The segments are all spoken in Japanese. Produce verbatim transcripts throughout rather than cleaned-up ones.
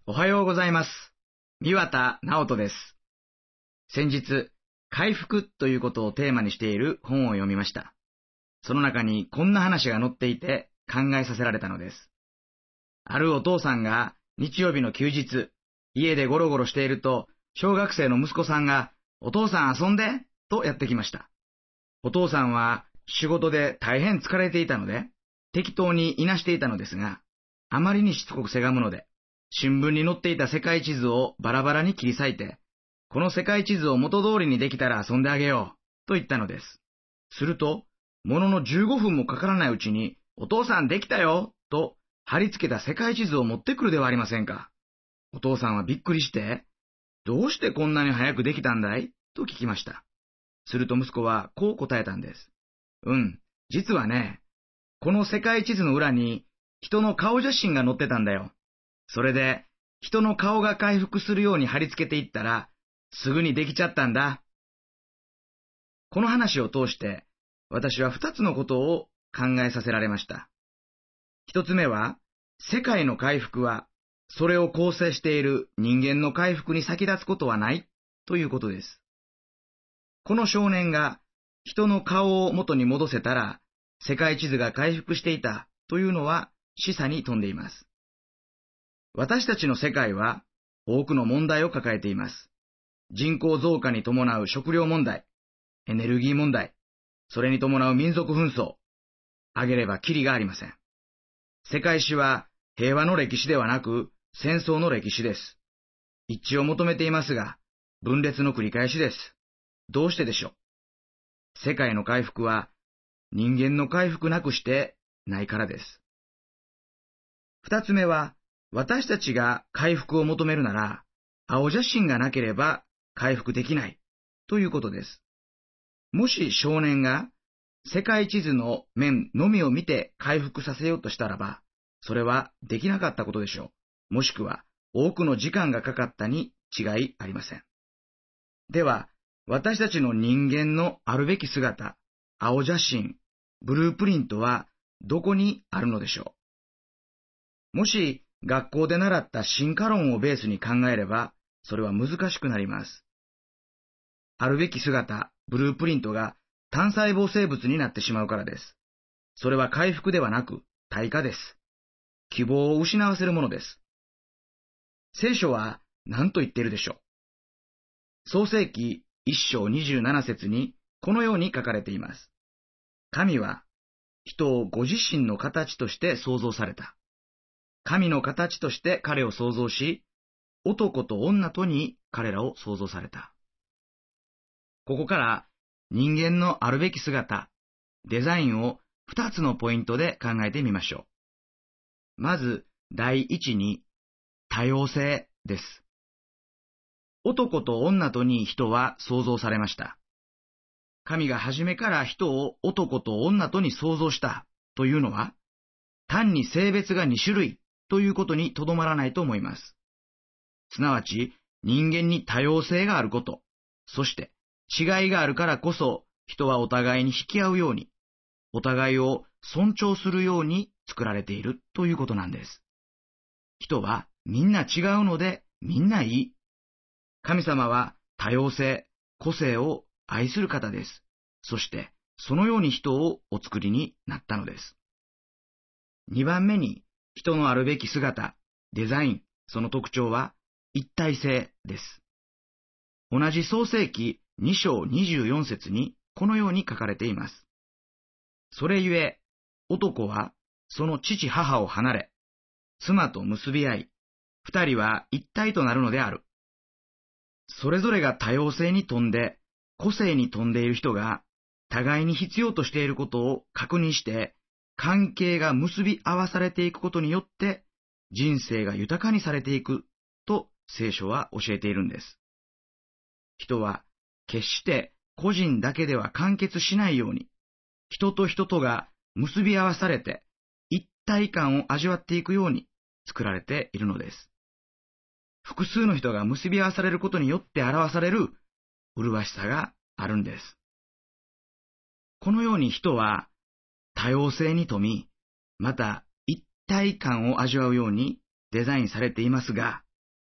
おはようございます。三綿直人です。先日、回復ということをテーマにしている本を読みました。その中にこんな話が載っていて考えさせられたのです。あるお父さんが日曜日の休日、家でゴロゴロしていると、小学生の息子さんが、お父さん遊んでとやってきました。お父さんは仕事で大変疲れていたので、適当にいなしていたのですが、あまりにしつこくせがむので、新聞に載っていた世界地図をバラバラに切り裂いて、この世界地図を元通りにできたら遊んであげよう、と言ったのです。すると、もののじゅうごふんもかからないうちに、お父さんできたよ、と貼り付けた世界地図を持ってくるではありませんか。お父さんはびっくりして、どうしてこんなに早くできたんだいと聞きました。すると息子はこう答えたんです。うん、実はね、この世界地図の裏に人の顔写真が載ってたんだよ。それで、人の顔が回復するように貼り付けていったら、すぐにできちゃったんだ。この話を通して、私は二つのことを考えさせられました。一つ目は、世界の回復は、それを構成している人間の回復に先立つことはないということです。この少年が人の顔を元に戻せたら、世界地図が回復していたというのは示唆に富んでいます。私たちの世界は多くの問題を抱えています。人口増加に伴う食料問題、エネルギー問題、それに伴う民族紛争、挙げればきりがありません。世界史は平和の歴史ではなく戦争の歴史です。一致を求めていますが、分裂の繰り返しです。どうしてでしょう。世界の回復は人間の回復なくしてないからです。二つ目は、私たちが回復を求めるなら、青写真がなければ回復できないということです。もし少年が世界地図の面のみを見て回復させようとしたらば、それはできなかったことでしょう。もしくは多くの時間がかかったに違いありません。では、私たちの人間のあるべき姿、青写真、ブループリントはどこにあるのでしょう。もし学校で習った進化論をベースに考えれば、それは難しくなります。あるべき姿、ブループリントが単細胞生物になってしまうからです。それは回復ではなく、退化です。希望を失わせるものです。聖書は何と言っているでしょう。創世記一章二十七節にこのように書かれています。神は人をご自身の形として創造された。神の形として彼を創造し、男と女とに彼らを創造された。ここから人間のあるべき姿、デザインを二つのポイントで考えてみましょう。まず、第一に、多様性です。男と女とに人は創造されました。神が初めから人を男と女とに創造したというのは、単に性別が二種類ということにとどまらないと思います。すなわち、人間に多様性があること、そして違いがあるからこそ人はお互いに引き合うように、お互いを尊重するように作られているということなんです。人はみんな違うのでみんないい。神様は多様性、個性を愛する方です。そしてそのように人をお作りになったのです。二番目に人のあるべき姿、デザイン、その特徴は一体性です。同じ創世記に章にじゅうよん節にこのように書かれています。それゆえ、男はその父母を離れ、妻と結び合い、二人は一体となるのである。それぞれが多様性に富んで、個性に富んでいる人が、互いに必要としていることを確認して、関係が結び合わされていくことによって、人生が豊かにされていくと聖書は教えているんです。人は決して個人だけでは完結しないように、人と人とが結び合わされて一体感を味わっていくように作られているのです。複数の人が結び合わされることによって表される麗しさがあるんです。このように人は多様性に富み、また一体感を味わうようにデザインされていますが、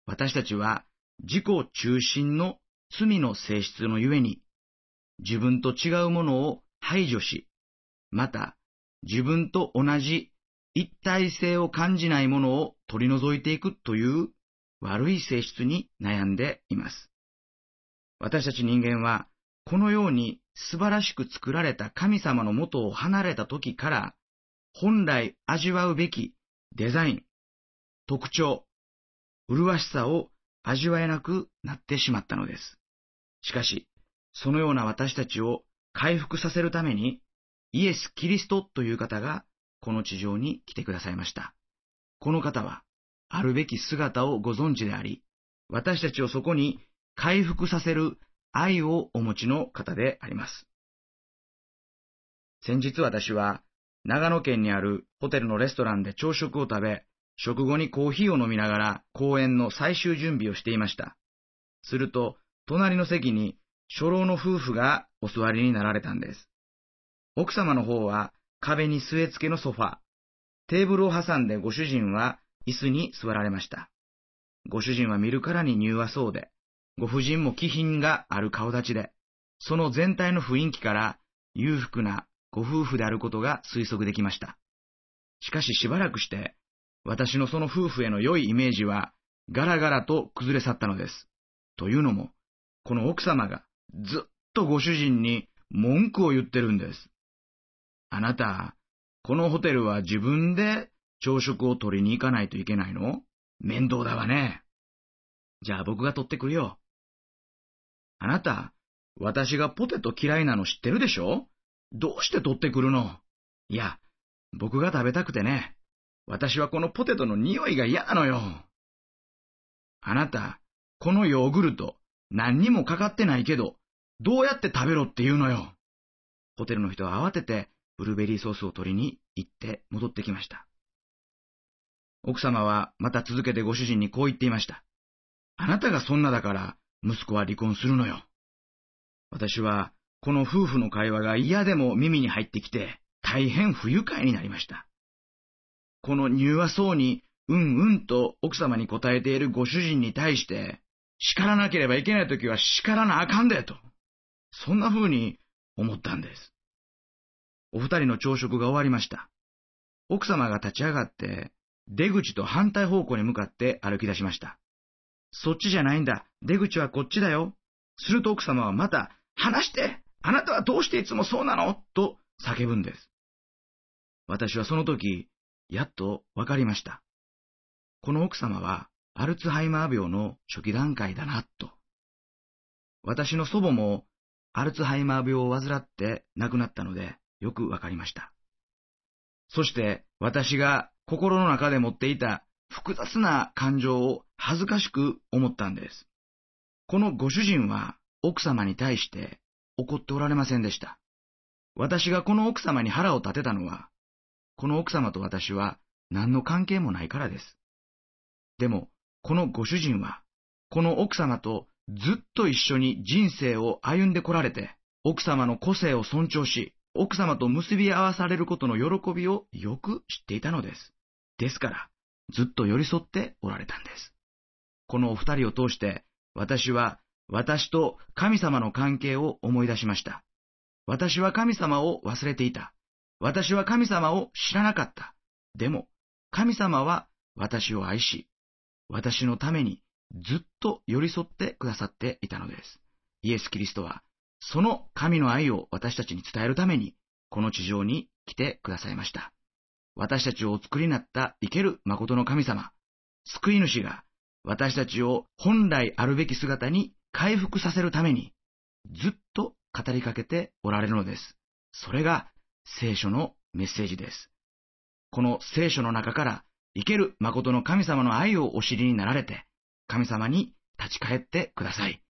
私たちは自己中心の罪の性質のゆえに、自分と違うものを排除し、また自分と同じ一体性を感じないものを取り除いていくという悪い性質に悩んでいます。私たち人間はこのように素晴らしく作られた神様のもとを離れた時から、本来味わうべきデザイン、特徴、麗しさを味わえなくなってしまったのです。しかし、そのような私たちを回復させるために、イエス・キリストという方がこの地上に来てくださいました。この方は、あるべき姿をご存知であり、私たちをそこに回復させる愛をお持ちの方であります。先日私は、長野県にあるホテルのレストランで朝食を食べ、食後にコーヒーを飲みながら講演の最終準備をしていました。すると、隣の席に初老の夫婦がお座りになられたんです。奥様の方は壁に据え付けのソファー、テーブルを挟んでご主人は椅子に座られました。ご主人は見るからに柔和そうで、ご婦人も気品がある顔立ちで、その全体の雰囲気から裕福なご夫婦であることが推測できました。しかししばらくして、私のその夫婦への良いイメージはガラガラと崩れ去ったのです。というのも、この奥様がずっとご主人に文句を言ってるんです。あなた、このホテルは自分で朝食を取りに行かないといけないの？面倒だわね。じゃあ僕が取ってくるよ。あなた、私がポテト嫌いなの知ってるでしょ？どうして取ってくるの？いや、僕が食べたくてね。私はこのポテトの匂いが嫌なのよ。あなた、このヨーグルト、何にもかかってないけど、どうやって食べろって言うのよ。ホテルの人は慌ててブルーベリーソースを取りに行って戻ってきました。奥様はまた続けてご主人にこう言っていました。あなたがそんなだから息子は離婚するのよ。私はこの夫婦の会話が嫌でも耳に入ってきて大変不愉快になりました。この柔和そうにうんうんと奥様に答えているご主人に対して叱らなければいけないときは叱らなあかんでと、そんな風に思ったんです。お二人の朝食が終わりました。奥様が立ち上がって出口と反対方向に向かって歩き出しました。そっちじゃないんだ、出口はこっちだよ。すると奥様はまた、話して、あなたはどうしていつもそうなのと叫ぶんです。私はその時、やっとわかりました。この奥様はアルツハイマー病の初期段階だなと。私の祖母もアルツハイマー病を患って亡くなったのでよくわかりました。そして私が心の中で持っていた複雑な感情を恥ずかしく思ったんです。このご主人は奥様に対して怒っておられませんでした。私がこの奥様に腹を立てたのは、この奥様と私は何の関係もないからです。でも、このご主人は、この奥様とずっと一緒に人生を歩んでこられて、奥様の個性を尊重し、奥様と結び合わされることの喜びをよく知っていたのです。ですから、ずっと寄り添っておられたんです。このお二人を通して、私は私と神様の関係を思い出しました。私は神様を忘れていた。私は神様を知らなかった。でも、神様は私を愛し、私のためにずっと寄り添ってくださっていたのです。イエス・キリストは、その神の愛を私たちに伝えるために、この地上に来てくださいました。私たちをお作りになった生ける誠の神様、救い主が私たちを本来あるべき姿に回復させるために、ずっと語りかけておられるのです。それが聖書のメッセージです。この聖書の中から生ける誠の神様の愛をお知りになられて、神様に立ち返ってください。